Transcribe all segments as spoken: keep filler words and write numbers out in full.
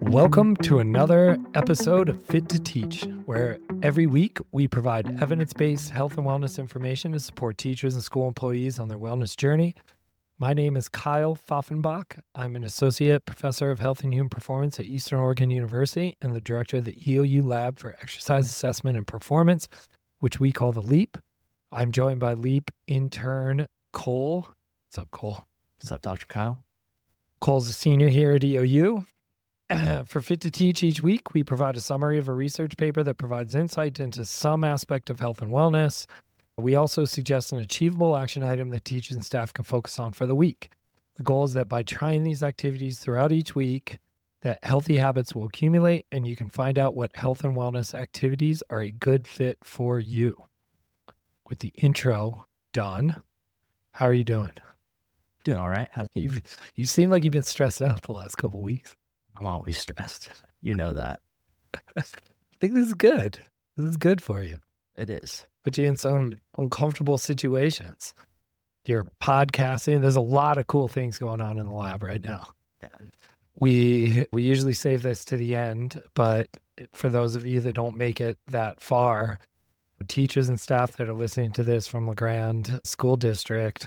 Welcome to another episode of Fit to Teach, where every week we provide evidence-based health and wellness information to support teachers and school employees on their wellness journey. My name is Kyle Pfaffenbach. I'm an associate professor of health and human performance at Eastern Oregon University and the director of the E O U Lab for Exercise Assessment and Performance, which we call the LEAP. I'm joined by LEAP intern Cole. What's up, Cole? What's up, Doctor Kyle? Cole's a senior here at E O U. For Fit to Teach each week, we provide a summary of a research paper that provides insight into some aspect of health and wellness. We also suggest an achievable action item that teachers and staff can focus on for the week. The goal is that by trying these activities throughout each week, that healthy habits will accumulate and you can find out what health and wellness activities are a good fit for you. With the intro done, how are you doing? Doing all right. How You you seem like you've been stressed out the last couple of weeks. I'm always stressed. You know that. I think this is good. This is good for you. It is. Put you in some uncomfortable situations. You're podcasting. There's a lot of cool things going on in the lab right now. Yeah. We we usually save this to the end, but for those of you that don't make it that far, teachers and staff that are listening to this from LeGrand School District,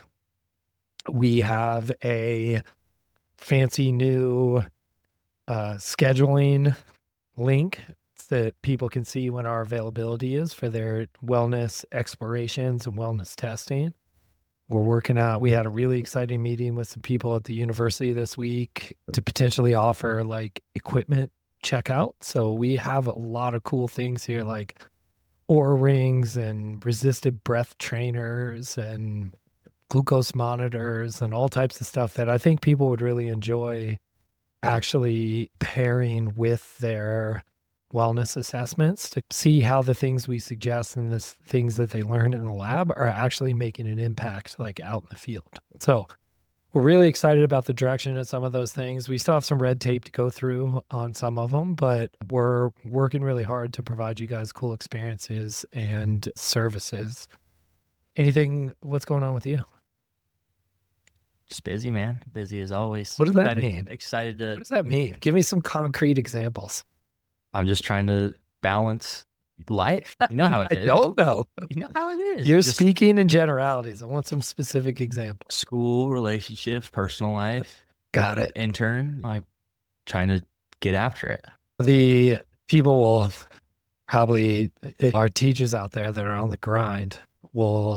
we have a fancy new uh, scheduling link that people can see when our availability is for their wellness explorations and wellness testing. We're working out, we had a really exciting meeting with some people at the university this week to potentially offer like equipment checkout. So we have a lot of cool things here, like Oura rings and resisted breath trainers and glucose monitors and all types of stuff that I think people would really enjoy actually pairing with their wellness assessments to see how the things we suggest and the things that they learn in the lab are actually making an impact like out in the field. So we're really excited about the direction of some of those things. We still have some red tape to go through on some of them, but we're working really hard to provide you guys cool experiences and services. Anything, what's going on with you? Just busy, man. Busy as always. What does that excited, mean? Excited to. What does that mean? Give me some concrete examples. I'm just trying to balance life. You know how it I is. don't know. You know how it is. You're Just speaking in generalities. I want some specific examples. school, relationships, personal life. Got it. Intern. Like trying to get after it. The people will probably, our teachers out there that are on the grind will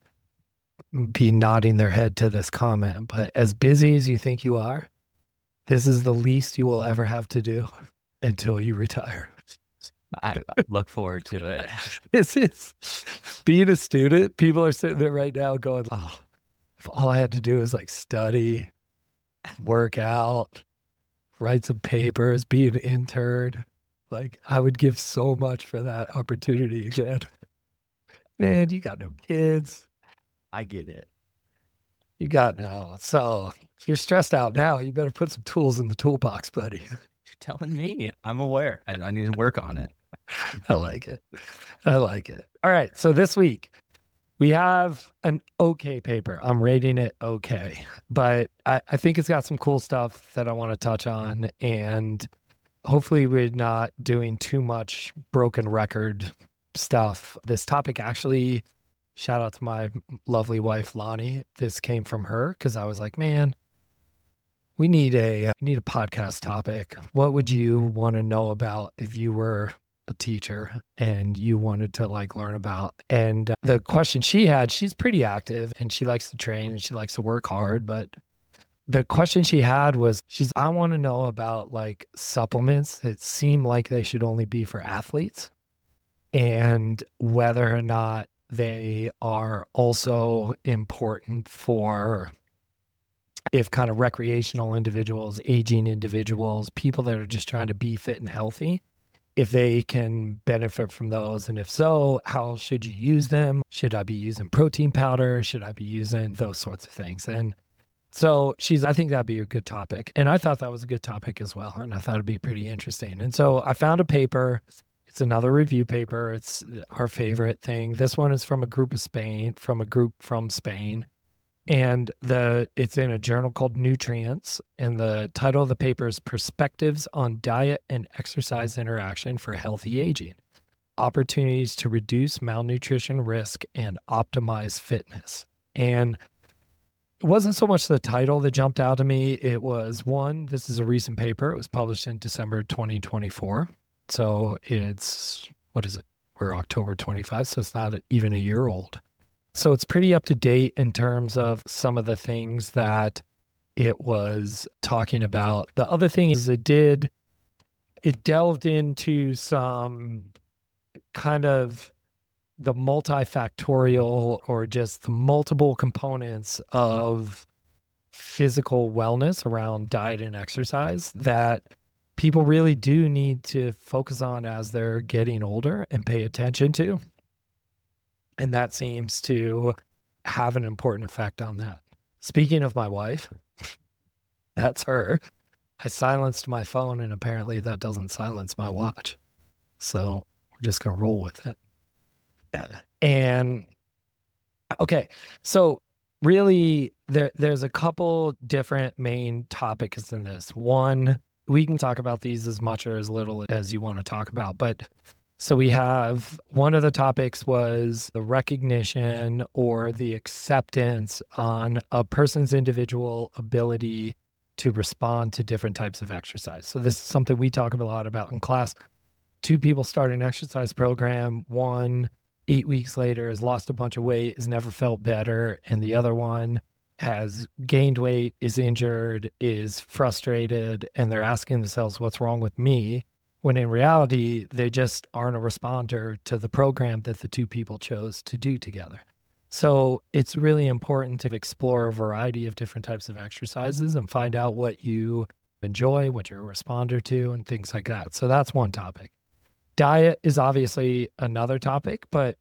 be nodding their head to this comment, but as busy as you think you are, this is the least you will ever have to do until you retire. I, I look forward to it. This is being a student. People are sitting there right now going, oh, if all I had to do is like study, work out, write some papers, be an intern, like I would give so much for that opportunity again. Man, you got no kids. I get it. You got no. So if you're stressed out now, you better put some tools in the toolbox, buddy. You're telling me. I'm aware. I, I need to work on it. I like it. I like it. All right. So this week we have an okay paper. I'm rating it okay, but I, I think it's got some cool stuff that I want to touch on. And hopefully we're not doing too much broken record stuff. This topic actually, shout out to my lovely wife, Lonnie. This came from her because I was like, man, we need a uh, need a podcast topic. What would you want to know about if you were a teacher and you wanted to like learn about? And uh, the question she had, she's pretty active and she likes to train and she likes to work hard. But the question she had was, she's, I want to know about like supplements that seem like they should only be for athletes and whether or not they are also important for if kind of recreational individuals, aging individuals, people that are just trying to be fit and healthy, if they can benefit from those. And if so, how should you use them? Should I be using protein powder? Should I be using those sorts of things? And so she's, I think that'd be a good topic. And I thought that was a good topic as well. And I thought it'd be pretty interesting. And so I found a paper. It's another review paper. It's our favorite thing. This one is from a group of Spain, from a group from Spain. And the it's in a journal called Nutrients, and the title of the paper is Perspectives on Diet and Exercise Interaction for Healthy Aging: Opportunities to Reduce Malnutrition Risk and Optimize Fitness. And it wasn't so much the title that jumped out to me. It was, one, this is a recent paper. It was published in December twenty twenty-four. So it's, what is it? We're October twenty-fifth, so it's not even a year old. So it's pretty up to date in terms of some of the things that it was talking about. The other thing is it did, it delved into some kind of the multifactorial or just the multiple components of physical wellness around diet and exercise that people really do need to focus on as they're getting older and pay attention to. And that seems to have an important effect on that. Speaking of my wife, that's her. I silenced my phone, and apparently that doesn't silence my watch. So we're just going to roll with it. And okay, so really there, there's a couple different main topics in this. One, we can talk about these as much or as little as you want to talk about, but so we have, one of the topics was the recognition or the acceptance on a person's individual ability to respond to different types of exercise. So this is something we talk a lot about in class. Two people start an exercise program. One, eight weeks later, has lost a bunch of weight, has never felt better. And the other one has gained weight, is injured, is frustrated, and they're asking themselves, what's wrong with me? When in reality, they just aren't a responder to the program that the two people chose to do together. So it's really important to explore a variety of different types of exercises and find out what you enjoy, what you're a responder to, and things like that. So that's one topic. Diet is obviously another topic, but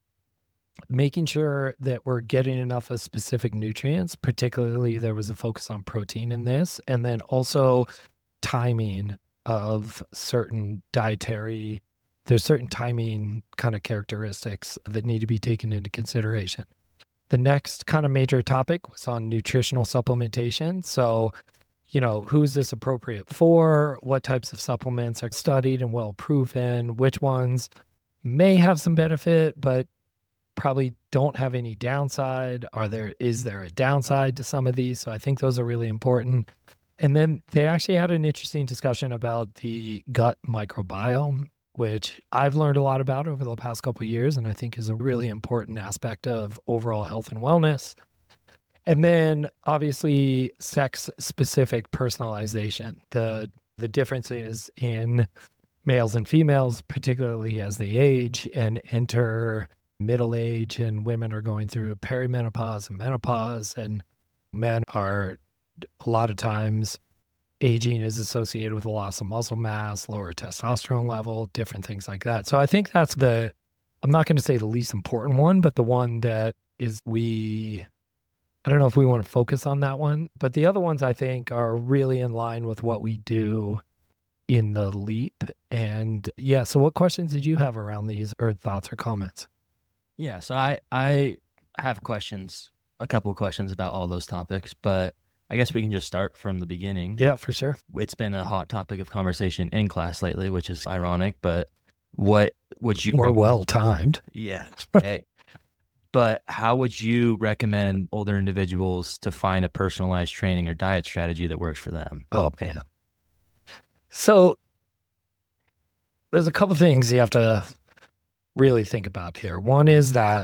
making sure that we're getting enough of specific nutrients, particularly there was a focus on protein in this, and then also timing of certain dietary, there's certain timing kind of characteristics that need to be taken into consideration. The next kind of major topic was on nutritional supplementation. So, you know, who's this appropriate for? What types of supplements are studied and well proven? Which ones may have some benefit, but probably don't have any downside? Are there, is there a downside to some of these? So I think those are really important. And then they actually had an interesting discussion about the gut microbiome, which I've learned a lot about over the past couple of years, and I think is a really important aspect of overall health and wellness. And then obviously sex-specific personalization, the the differences in males and females, particularly as they age and enter middle age, and women are going through perimenopause and menopause, and men are a lot of times aging is associated with a loss of muscle mass, lower testosterone level, different things like that. So I think that's the, I'm not going to say the least important one, but the one that is we, I don't know if we want to focus on that one, but the other ones I think are really in line with what we do in the LEAP. And yeah, so what questions did you have around these, or thoughts or comments? Yeah, so I I have questions, a couple of questions about all those topics, but I guess we can just start from the beginning. Yeah, for sure. It's been a hot topic of conversation in class lately, which is ironic, but what would you More well timed. Yeah. Hey. But how would you recommend older individuals to find a personalized training or diet strategy that works for them? Oh, man. So there's a couple things you have to really think about here. One is that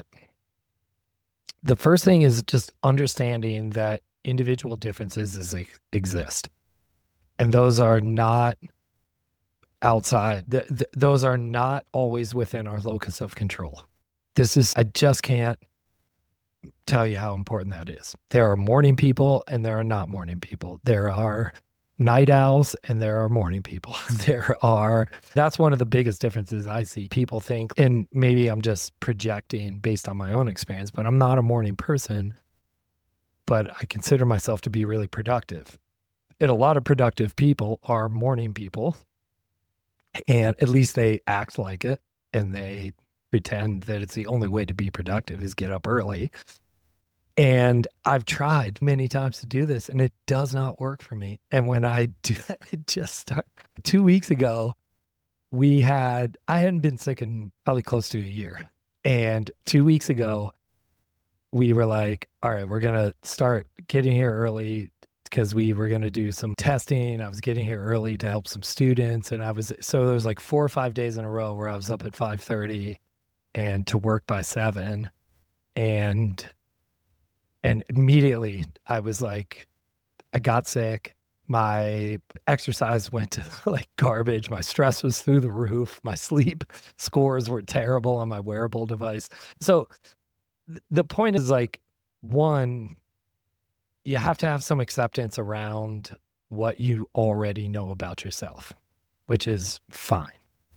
the first thing is just understanding that individual differences is, exist. And those are not outside, th- th- those are not always within our locus of control. This is, I just can't tell you how important that is. There are morning people and there are not morning people. There are night owls and there are morning people. There are, that's one of the biggest differences I see. People think, and maybe I'm just projecting based on my own experience, but I'm not a morning person, but I consider myself to be really productive. And a lot of productive people are morning people, and at least they act like it, and they pretend that it's the only way to be productive is get up early. And I've tried many times to do this and it does not work for me. And when I do that, it just start two weeks ago, we had, I hadn't been sick in probably close to a year. And two weeks ago, we were like, all right, we're going to start getting here early because we were going to do some testing. I was getting here early to help some students. And I was, so there was like four or five days in a row where I was up at five thirty and to work by seven. And, and immediately I was like, I got sick. My exercise went to like garbage. My stress was through the roof. My sleep scores were terrible on my wearable device. So th- the point is like, one, you have to have some acceptance around what you already know about yourself, which is fine.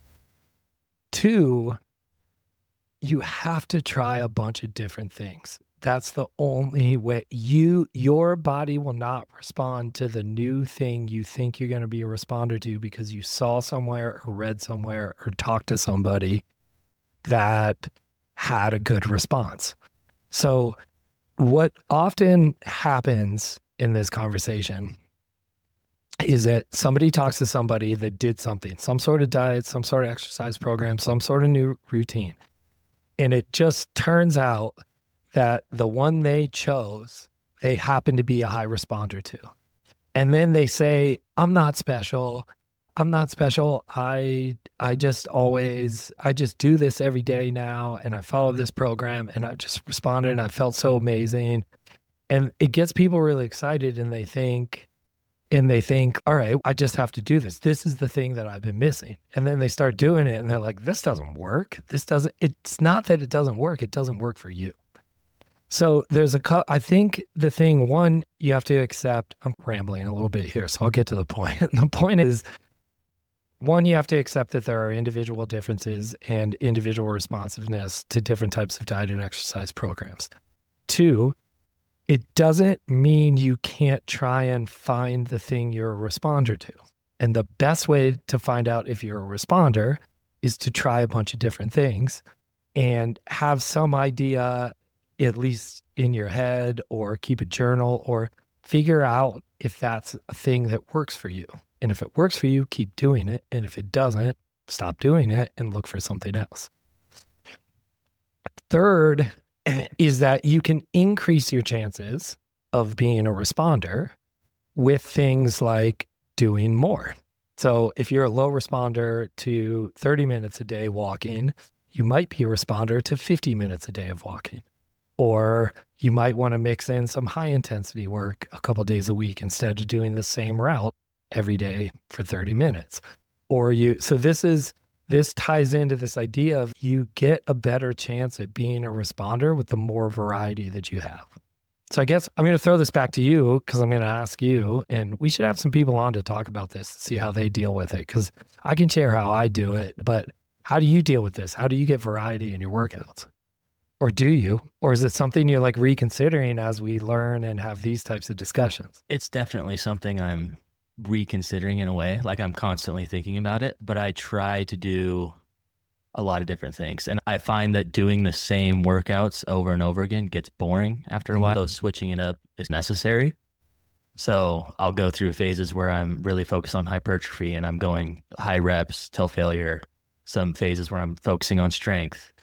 Two, you have to try a bunch of different things. That's the only way. You, your body will not respond to the new thing you think you're going to be a responder to because you saw somewhere or read somewhere or talked to somebody that had a good response. So what often happens in this conversation is that somebody talks to somebody that did something, some sort of diet, some sort of exercise program, some sort of new routine. And it just turns out that the one they chose, they happen to be a high responder to. And then they say, I'm not special. I'm not special. I I just always, I just do this every day now. And I follow this program and I just responded and I felt so amazing. And it gets people really excited and they think, and they think, all right, I just have to do this. This is the thing that I've been missing. And then they start doing it and they're like, this doesn't work. This doesn't, it's not that it doesn't work. It doesn't work for you. So there's a, I think the thing, one, you have to accept, I'm rambling a little bit here, so I'll get to the point. The point is, one, you have to accept that there are individual differences and individual responsiveness to different types of diet and exercise programs. Two, it doesn't mean you can't try and find the thing you're a responder to. And the best way to find out if you're a responder is to try a bunch of different things and have some idea, at least in your head, or keep a journal, or figure out if that's a thing that works for you. And if it works for you, keep doing it. And if it doesn't, stop doing it and look for something else. Third is that you can increase your chances of being a responder with things like doing more. So if you're a low responder to thirty minutes a day walking, you might be a responder to fifty minutes a day of walking. Or you might want to mix in some high intensity work a couple days a week instead of doing the same route every day for thirty minutes. Or you, so this is, this ties into this idea of you get a better chance at being a responder with the more variety that you have. So I guess I'm going to throw this back to you because I'm going to ask you, and we should have some people on to talk about this, see how they deal with it. Because I can share how I do it, but how do you deal with this? How do you get variety in your workouts? Or do you? Or is it something you're like reconsidering as we learn and have these types of discussions? It's definitely something I'm reconsidering in a way. Like I'm constantly thinking about it, but I try to do a lot of different things. And I find that doing the same workouts over and over again gets boring after a while. So switching it up is necessary. So I'll go through phases where I'm really focused on hypertrophy and I'm going high reps till failure. Some phases where I'm focusing on strength.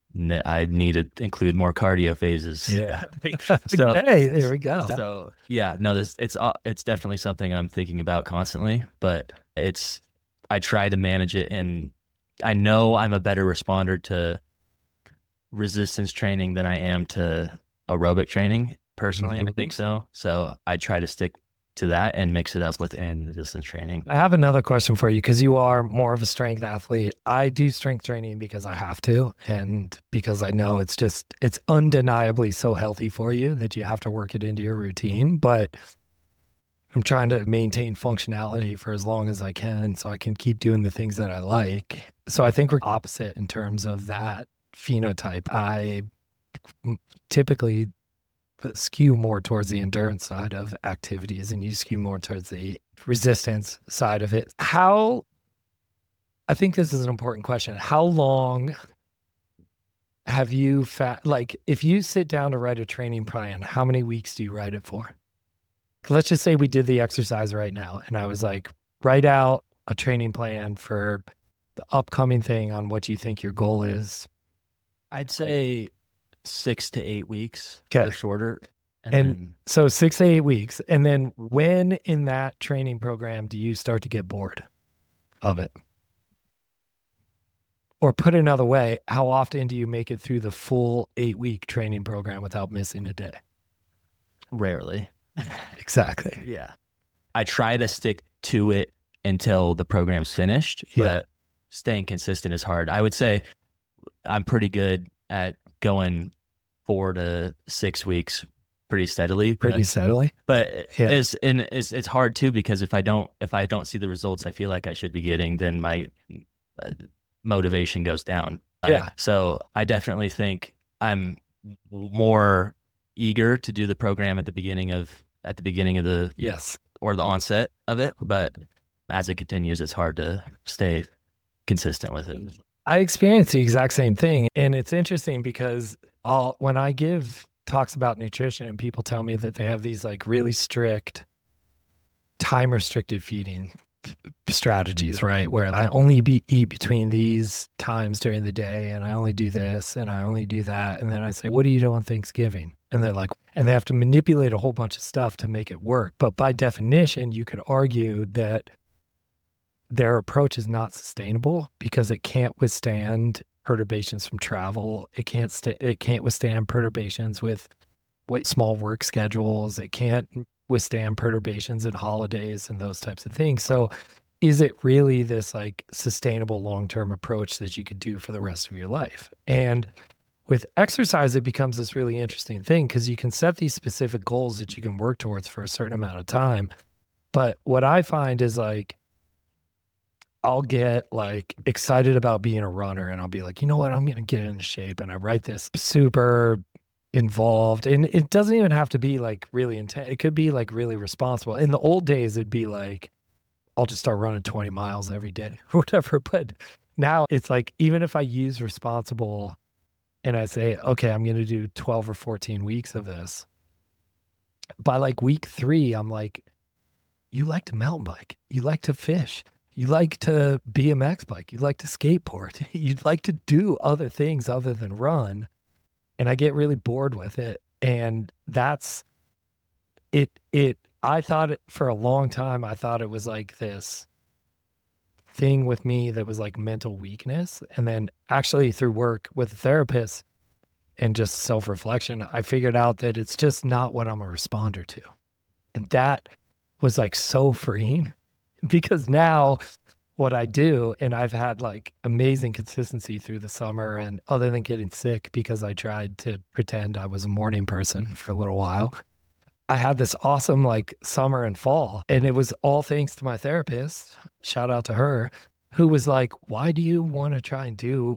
I need to include more cardio phases. Yeah. So, hey, there we go. So yeah, no, this it's uh, it's definitely something I'm thinking about constantly, but it's, I try to manage it, and I know I'm a better responder to resistance training than I am to aerobic training personally. Mm-hmm. I think so. So I try to stick to that and mix it up within resistance training. I have another question for you because you are more of a strength athlete. I do strength training because I have to, and because I know it's just, it's undeniably so healthy for you that you have to work it into your routine. But I'm trying to maintain functionality for as long as I can so I can keep doing the things that I like. So I think we're opposite in terms of that phenotype. I typically skew more towards the endurance side of activities and you skew more towards the resistance side of it. How, I think this is an important question. How long have you fa- like if you sit down to write a training plan, how many weeks do you write it for? Let's just say we did the exercise right now and I was like, write out a training plan for the upcoming thing on what you think your goal is. I'd say six to eight weeks Okay. or shorter. And, And then so six to eight weeks. And then when in that training program do you start to get bored of it? Or put another way, how often do you make it through the full eight week training program without missing a day? rarely. Exactly. Yeah. I try to stick to it until the program's finished, Yeah. but staying consistent is hard. I would say I'm pretty good at going four to six weeks pretty steadily. Pretty but, steadily. But Yeah. it's and it's it's hard too, because if I don't if I don't see the results I feel like I should be getting, then my uh, motivation goes down. Yeah. Uh, so I definitely think I'm more eager to do the program at the beginning of at the beginning of the Yes. or the onset of it, but as it continues, it's hard to stay consistent with it. I experienced the exact same thing. And it's interesting because I'll, when I give talks about nutrition and people tell me that they have these like really strict time restricted feeding strategies, right? Where I only be, eat between these times during the day and I only do this and I only do that. And then I say, what do you do on Thanksgiving? And they're like, and they have to manipulate a whole bunch of stuff to make it work. But by definition, you could argue that their approach is not sustainable because it can't withstand perturbations from travel. It can't st- it can't withstand perturbations with what small work schedules. It can't withstand perturbations and holidays and those types of things. So is it really this like sustainable long-term approach that you could do for the rest of your life? And with exercise, it becomes this really interesting thing because you can set these specific goals that you can work towards for a certain amount of time. But what I find is like, I'll get like excited about being a runner and I'll be like, you know what, I'm going to get into shape. And I write this super involved, and it doesn't even have to be like really intense. It could be like really responsible. In the old days, it'd be like, I'll just start running twenty miles every day or whatever. But now it's like, even if I use responsible and I say, okay, I'm going to do twelve or fourteen weeks of this, by like week three, I'm like, you like to mountain bike, you like to fish, you like to B M X bike, you like to skateboard, you'd like to do other things other than run. And I get really bored with it. And that's it. It, I thought it for a long time, I thought it was like this thing with me that was like mental weakness. And then actually through work with a therapist and just self-reflection, I figured out that it's just not what I'm a responder to. And that was like so freeing because now what I do, and I've had like amazing consistency through the summer, and other than getting sick because I tried to pretend I was a morning person for a little while, I had this awesome like summer and fall. And it was all thanks to my therapist. Shout out to her, who was like, why do you want to try and do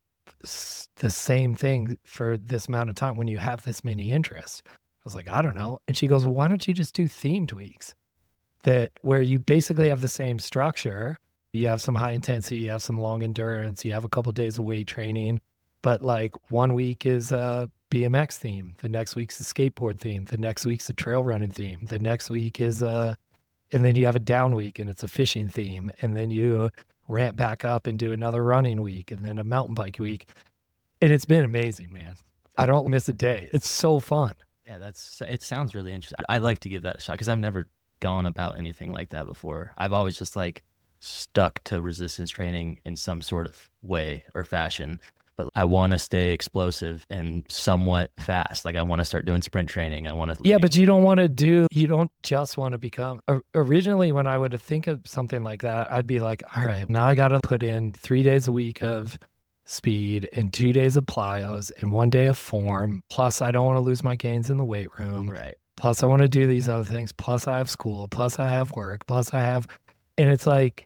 s- the same thing for this amount of time when you have this many interests? I was like, I don't know. And she goes, well, why don't you just do themed weeks that where you basically have the same structure? You have some high intensity, you have some long endurance, you have a couple of days of weight training, but like one week is a B M X theme, the next week's a skateboard theme, the next week's a trail running theme, the next week is a, and then you have a down week and it's a fishing theme, and then you ramp back up and do another running week and then a mountain bike week. And it's been amazing, man. I don't miss a day. It's so fun. Yeah, that's it. Sounds really interesting. I'd like to give that a shot because I've never gone about anything like that before. I've always just like stuck to resistance training in some sort of way or fashion, but I want to stay explosive and somewhat fast. Like I want to start doing sprint training. I want to. Yeah, but you don't want to do, you don't just want to become, o- originally when I would think of something like that, I'd be like, all right, now I got to put in three days a week of speed and two days of plyos and one day of form. Plus I don't want to lose my gains in the weight room. Right. Plus I want to do these other things. Plus I have school. Plus I have work. Plus I have, and it's like,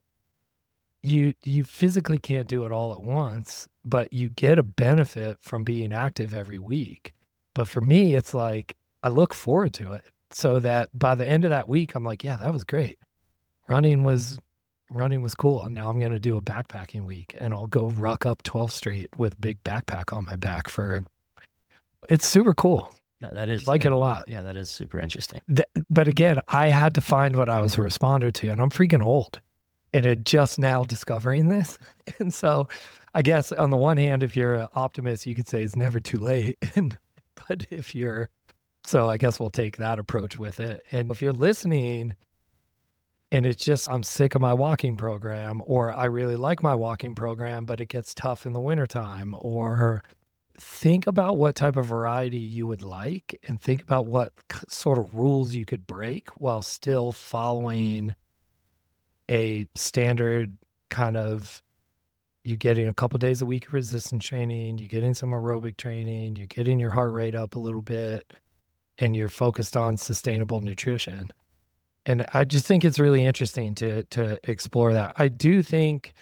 you you physically can't do it all at once, but you get a benefit from being active every week. But for me, it's like I look forward to it so that by the end of that week, I'm like, yeah, that was great. Running was running was cool. And now I'm going to do a backpacking week and I'll go ruck up twelfth Street with a big backpack on my back for, it's super cool. No, that is Like it a lot. Yeah, that is super interesting. Th- but again, I had to find what I was a responder to, and I'm freaking old and it just now discovering this. And so I guess on the one hand, if you're an optimist, you could say it's never too late. And, but if you're, so I guess we'll take that approach with it. And if you're listening and it's just, I'm sick of my walking program, or I really like my walking program, but it gets tough in the wintertime, or think about what type of variety you would like and think about what k- sort of rules you could break while still following a standard kind of, you getting a couple days a week of resistance training, you getting some aerobic training, you're getting your heart rate up a little bit, and you're focused on sustainable nutrition. And I just think it's really interesting to to explore that. I do think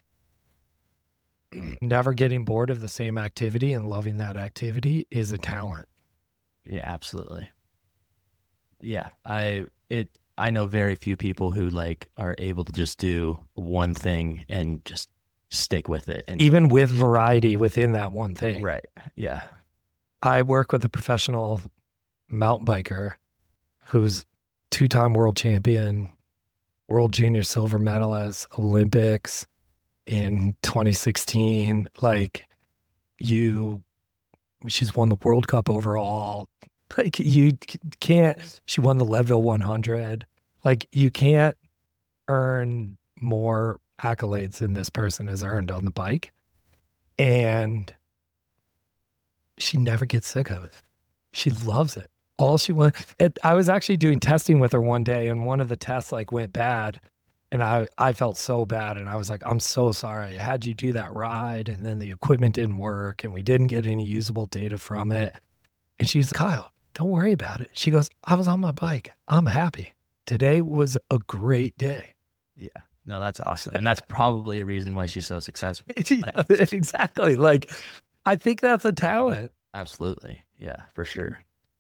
never getting bored of the same activity and loving that activity is a talent. Yeah, absolutely. Yeah, I it I know very few people who like are able to just do one thing and just stick with it. And Even with variety within that one thing. right, yeah, I work with a professional mountain biker who's two-time world champion, world junior silver medalist, Olympics in twenty sixteen. Like you, she's won the World Cup overall. Like you c- can't, she won the Leadville one hundred. Like you can't earn more accolades than this person has earned on the bike. And she never gets sick of it. She loves it. All she wants. It, I was actually doing testing with her one day, and one of the tests like went bad, and I I felt so bad, and I was like, I'm so sorry. I had you do that ride, and then the equipment didn't work, and we didn't get any usable data from it. And she's like, Kyle, don't worry about it. She goes, I was on my bike. I'm happy. Today was a great day. yeah. No, that's awesome, and that's probably a reason why she's so successful. Yeah, exactly. Like, I think that's a talent. Absolutely, yeah, for sure.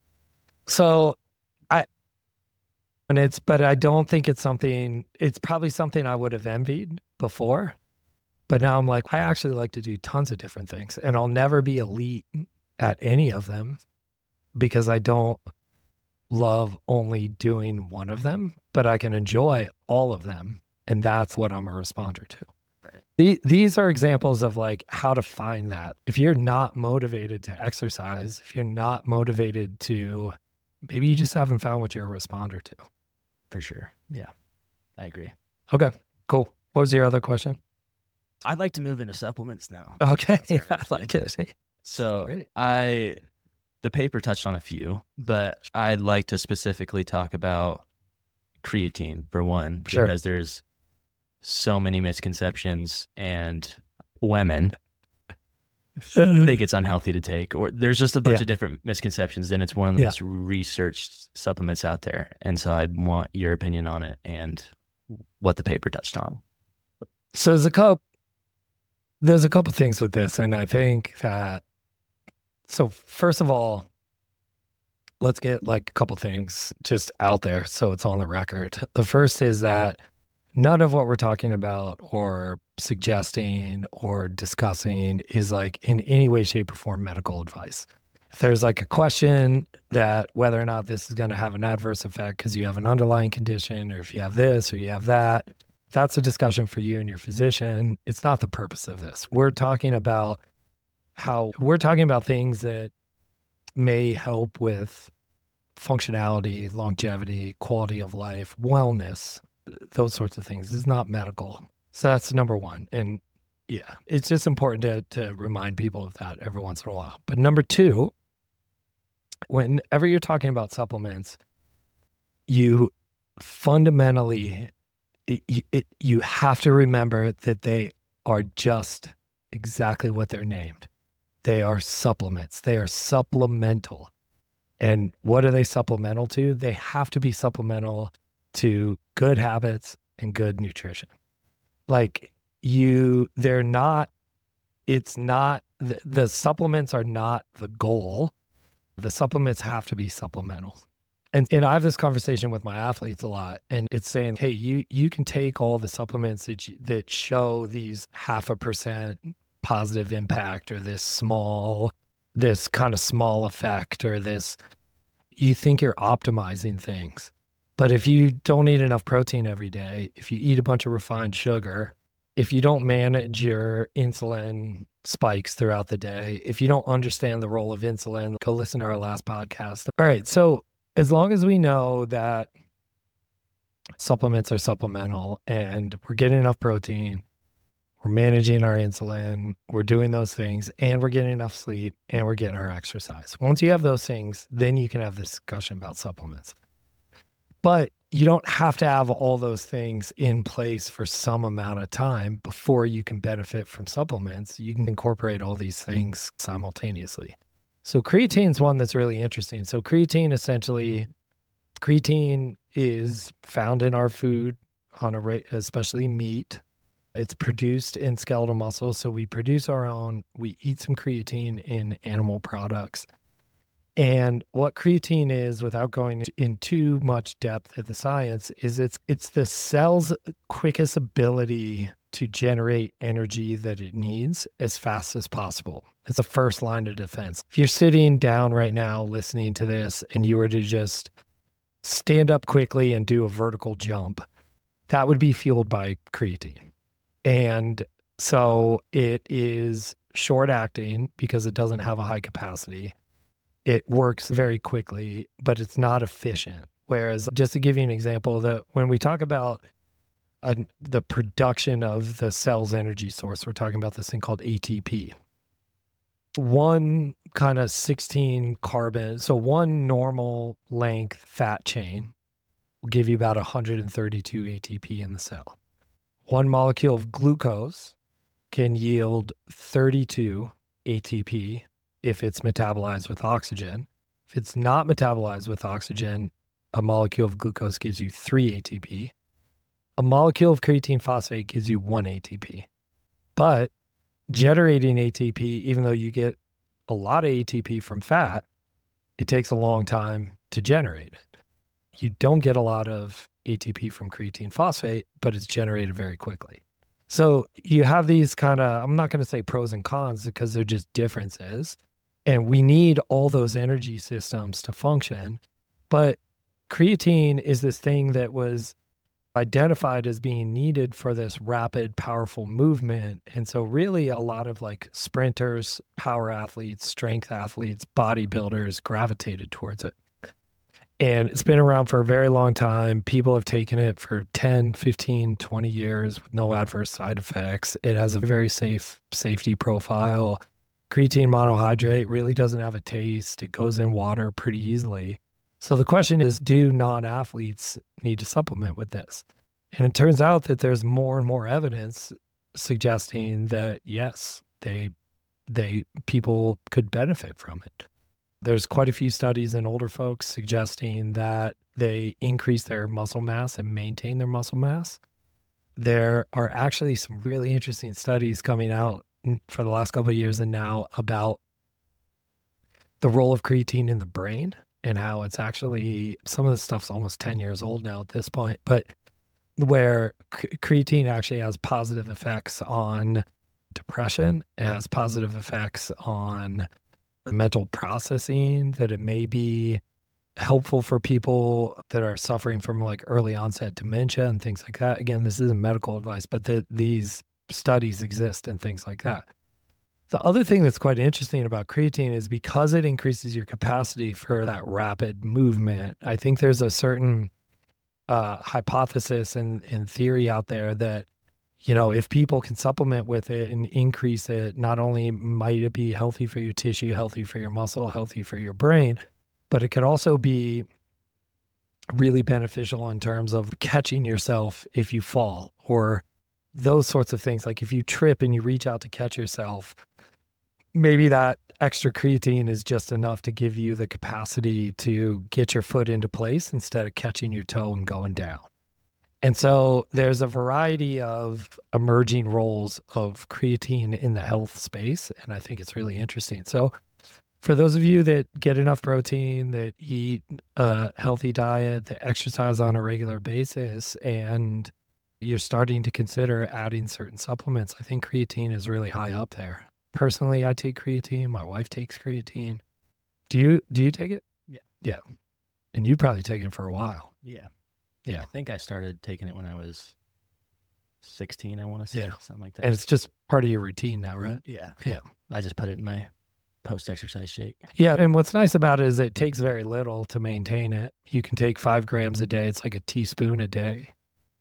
So I, and it's, but I don't think it's something, it's probably something I would have envied before. But now I'm like, I actually like to do tons of different things, and I'll never be elite at any of them because I don't love only doing one of them, but I can enjoy all of them. And that's what I'm a responder to. Right. The, these are examples of like how to find that. If you're not motivated to exercise, if you're not motivated to, maybe you just haven't found what you're a responder to. For sure. Yeah, I agree. Okay, cool. What was your other question? I'd like to move into supplements now. Okay, I like it. So Great. I, the paper touched on a few, but I'd like to specifically talk about creatine for one, Sure. because there's so many misconceptions, and women think it's unhealthy to take, or there's just a bunch Yeah. of different misconceptions, and it's one of the Yeah. most researched supplements out there. And so I'd want your opinion on it and what the paper touched on. So there's a couple, there's a couple things with this, and I think that, so first of all, let's get like a couple things just out there so it's on the record. The first is that none of what we're talking about or suggesting or discussing is like in any way, shape, or form medical advice. If there's like a question that whether or not this is going to have an adverse effect because you have an underlying condition, or if you have this or you have that, that's a discussion for you and your physician. It's not the purpose of this. We're talking about how we're talking about things that may help with functionality, longevity, quality of life, wellness, those sorts of things. It's not medical. So that's number one. And yeah, it's just important to, to remind people of that every once in a while. But number two, whenever you're talking about supplements, you fundamentally, it, it, you have to remember that they are just exactly what they're named. They are supplements. They are supplemental. And what are they supplemental to? They have to be supplemental to good habits and good nutrition. Like you, they're not, it's not, the, the supplements are not the goal. The supplements have to be supplemental. And and I have this conversation with my athletes a lot, and it's saying, hey, you you can take all the supplements that you, that show these half a percent positive impact, or this small, this kind of small effect, or this, you think you're optimizing things. But if you don't eat enough protein every day, if you eat a bunch of refined sugar, if you don't manage your insulin spikes throughout the day, if you don't understand the role of insulin, go listen to our last podcast. All right. So as long as we know that supplements are supplemental and we're getting enough protein, we're managing our insulin, we're doing those things, and we're getting enough sleep, and we're getting our exercise. Once you have those things, then you can have this discussion about supplements. But you don't have to have all those things in place for some amount of time before you can benefit from supplements. You can incorporate all these things simultaneously. So creatine is one that's really interesting. So creatine essentially, creatine is found in our food on a rate, especially meat. It's produced in skeletal muscle. So we produce our own, we eat some creatine in animal products. And what creatine is, without going in too much depth of the science, is it's it's the cell's quickest ability to generate energy that it needs as fast as possible. It's the first line of defense. If you're sitting down right now listening to this and you were to just stand up quickly and do a vertical jump, that would be fueled by creatine. And so it is short acting because it doesn't have a high capacity. It works very quickly, but it's not efficient. Whereas, just to give you an example, that when we talk about uh, the production of the cell's energy source, we're talking about this thing called A T P. One kind of sixteen carbon, so one normal length fat chain will give you about one hundred thirty-two A T P in the cell. One molecule of glucose can yield thirty-two A T P if it's metabolized with oxygen. If it's not metabolized with oxygen, a molecule of glucose gives you three A T P. A molecule of creatine phosphate gives you one A T P. But generating A T P, even though you get a lot of A T P from fat, it takes a long time to generate it. You don't get a lot of A T P from creatine phosphate, but it's generated very quickly. So you have these kind of, I'm not going to say pros and cons because they're just differences. And we need all those energy systems to function. But creatine is this thing that was identified as being needed for this rapid, powerful movement. And so really a lot of like sprinters, power athletes, strength athletes, bodybuilders gravitated towards it. And it's been around for a very long time. People have taken it for ten, fifteen, twenty years with no adverse side effects. It has a very safe safety profile. Creatine monohydrate really doesn't have a taste. It goes in water pretty easily. So the question is, do non-athletes need to supplement with this? And it turns out that there's more and more evidence suggesting that yes, they they people could benefit from it. There's quite a few studies in older folks suggesting that they increase their muscle mass and maintain their muscle mass. There are actually some really interesting studies coming out for the last couple of years and now about the role of creatine in the brain and how it's actually, some of the stuff's almost ten years old now at this point, but where creatine actually has positive effects on depression, it has positive effects on mental processing, that it may be helpful for people that are suffering from like early onset dementia and things like that. Again, this isn't medical advice, but the, these studies exist and things like that. The other thing that's quite interesting about creatine is because it increases your capacity for that rapid movement, I think there's a certain uh, hypothesis and, and theory out there that, you know, if people can supplement with it and increase it, not only might it be healthy for your tissue, healthy for your muscle, healthy for your brain, but it could also be really beneficial in terms of catching yourself if you fall or those sorts of things. Like if you trip and you reach out to catch yourself, maybe that extra creatine is just enough to give you the capacity to get your foot into place instead of catching your toe and going down. And so there's a variety of emerging roles of creatine in the health space, and I think it's really interesting. So For those of you that get enough protein, that eat a healthy diet, that exercise on a regular basis, and you're starting to consider adding certain supplements, I think creatine is really high up there. Personally, I take creatine. My wife takes creatine. Do you do you take it? Yeah. Yeah. And you probably taken it for a while. Yeah. Yeah. I think I started taking it when I was sixteen, I want to say. Yeah. Something like that. And it's just part of your routine now, right? Yeah. Yeah. I just put it in my post-exercise shake. Yeah. And what's nice about it is it takes very little to maintain it. You can take five grams a day. It's like a teaspoon a day.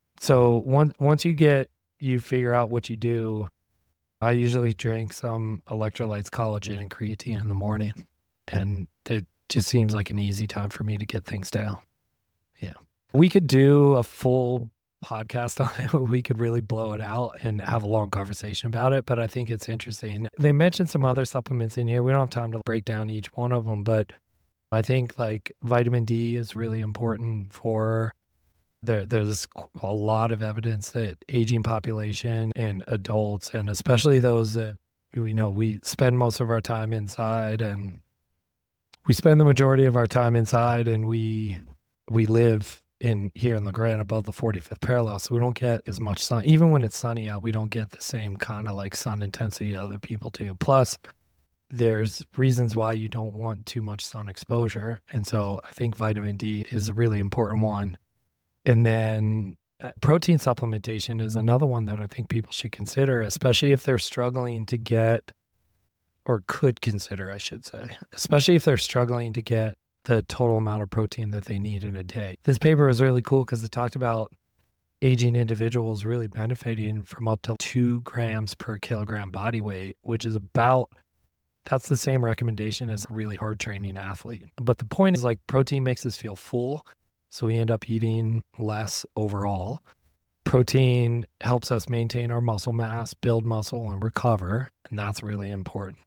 So once once you get, you figure out what you do, I usually drink some electrolytes, collagen, and creatine in the morning. And it just seems like an easy time for me to get things down. Yeah. We could do a full podcast on it. We could really blow it out and have a long conversation about it. But I think it's interesting. They mentioned some other supplements in here. We don't have time to break down each one of them, but I think like vitamin D is really important for there. There's a lot of evidence that aging population and adults, and especially those that, we know, we spend most of our time inside, and we spend the majority of our time inside, and we we live in here in LeGrand above the forty-fifth parallel, so we don't get as much sun. Even when it's sunny out, we don't get the same kind of like sun intensity other people do. Plus, there's reasons why you don't want too much sun exposure, and so I think vitamin D is a really important one. And then uh, protein supplementation is another one that I think people should consider, especially if they're struggling to get, or could consider, I should say, especially if they're struggling to get the total amount of protein that they need in a day. This paper is really cool because it talked about aging individuals really benefiting from up to two grams per kilogram body weight, which is about, that's the same recommendation as a really hard training athlete. But the point is, like, protein makes us feel full, so we end up eating less overall. Protein helps us maintain our muscle mass, build muscle, and recover, and that's really important.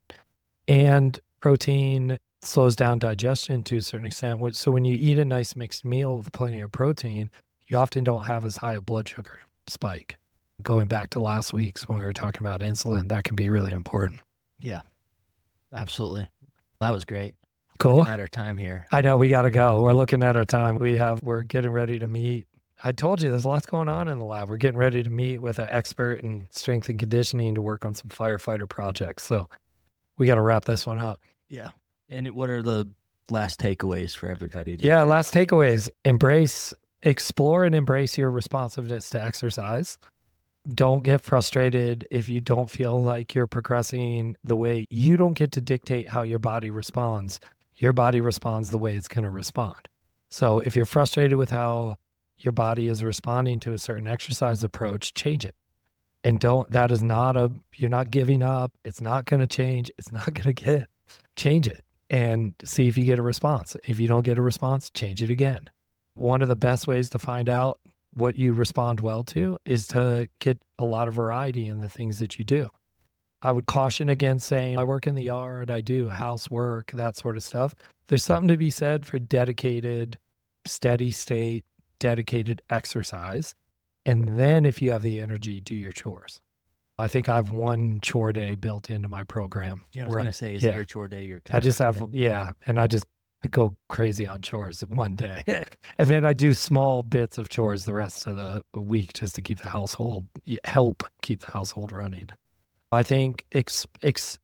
And protein slows down digestion to a certain extent. So when you eat a nice mixed meal with plenty of protein, you often don't have as high a blood sugar spike. Going back to last week's when we were talking about insulin, that can be really important. Yeah, absolutely. That was great. Cool. At our time here. I know we got to go. We're looking at our time. We have, we're getting ready to meet. I told you there's lots going on in the lab. We're getting ready to meet with an expert in strength and conditioning to work on some firefighter projects. So we got to wrap this one up. Yeah. And what are the last takeaways for everybody? Yeah, last takeaways. Embrace, explore and embrace your responsiveness to exercise. Don't get frustrated if you don't feel like you're progressing the way. You don't get to dictate how your body responds. Your body responds the way it's going to respond. So if you're frustrated with how your body is responding to a certain exercise approach, change it. And don't, that is not a, you're not giving up. It's not going to change. It's not going to get, change it and see if you get a response. If you don't get a response, change it again. One of the best ways to find out what you respond well to is to get a lot of variety in the things that you do. I would caution against saying, I work in the yard, I do housework, that sort of stuff. There's something to be said for dedicated, steady state, dedicated exercise. And then if you have the energy, do your chores. I think I have one chore day built into my program. Yeah, I was going to say, is yeah. it your chore day? Your I just have, yeah. And I just go crazy on chores one day. And then I do small bits of chores the rest of the week just to keep the household, help keep the household running. I think ex, ex,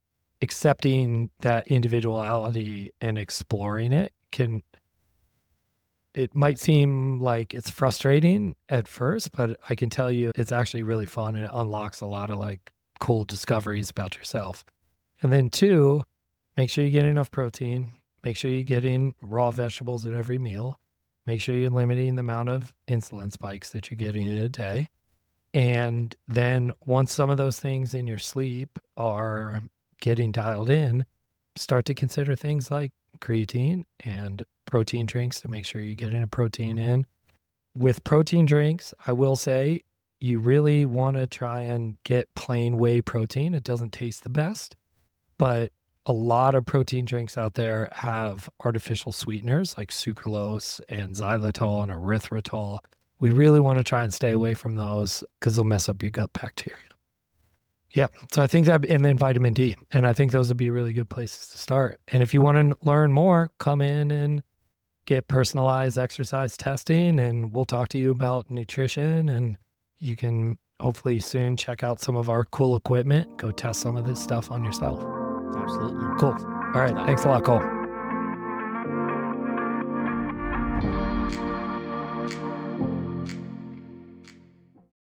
accepting that individuality and exploring it can, it might seem like it's frustrating at first, but I can tell you it's actually really fun and it unlocks a lot of like cool discoveries about yourself. And then two, make sure you get enough protein. Make sure you're getting raw vegetables at every meal. Make sure you're limiting the amount of insulin spikes that you're getting in a day. And then once some of those things in your sleep are getting dialed in, start to consider things like creatine and protein drinks to make sure you're getting a protein in. With protein drinks, I will say you really want to try and get plain whey protein. It doesn't taste the best, but a lot of protein drinks out there have artificial sweeteners like sucralose and xylitol and erythritol. We really want to try and stay away from those because they'll mess up your gut bacteria. Yeah. So I think that, and then vitamin D. And I think those would be really good places to start. And if you want to learn more, come in and get personalized exercise testing, and we'll talk to you about nutrition. And you can hopefully soon check out some of our cool equipment, go test some of this stuff on yourself. Absolutely. Cool. All right. Thanks a lot, Cole.